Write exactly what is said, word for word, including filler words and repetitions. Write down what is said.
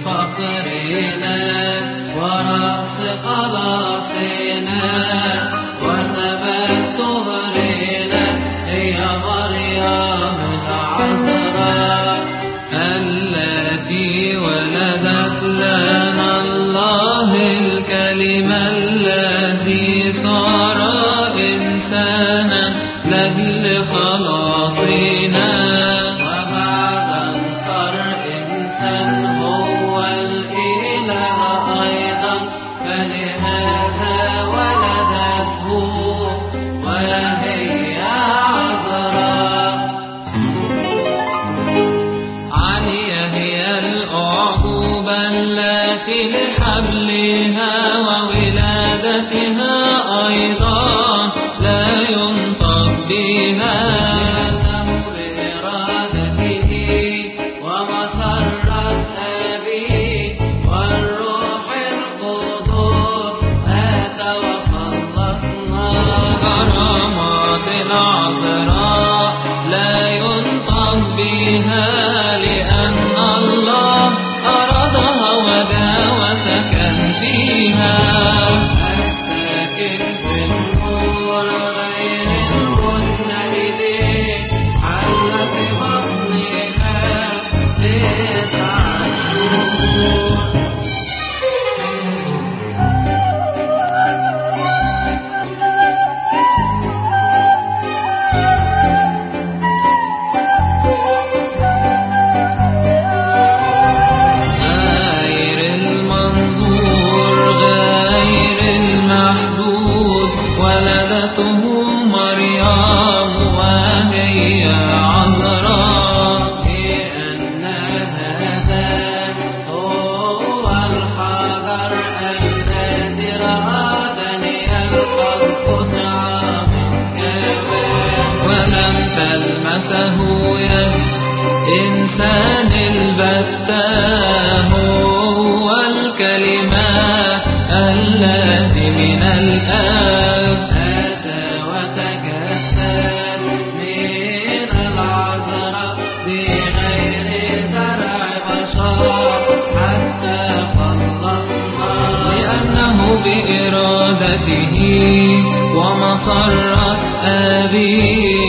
فخرنا ورأس خلاصنا وسبب طهرنا هي مريم العذراء التي ولدت لنا الله الكلمة الذي صار إنسانا لأجل خلاصنا وبعد أن صار إنسان هو الإله أيضا فلهذا ولدته وهي عذراء عالية هي الأعقوبة التي لحملها وولادتها أيضا لا ينطق بها بإرادته ومسرة أبيه والروح القدس أتى وخلصنا كرامات العذراء لا ينطق بها لأن الله أرادها وجا وسكن فيها الساكن في النور غير المنعدم حل في بطنها تسعة شهور ولدته مريم وهي عذراء لأن هذا هو الحجر الذي رأى دانيال قد قطع من جبل ولم تلمسه يد إنسان البتة هو الكلمة الذي من الآب أتى وتجسد من العذراء بغير زرع بشر حتى خلصنا لأنه بإرادته ومسرة أبيه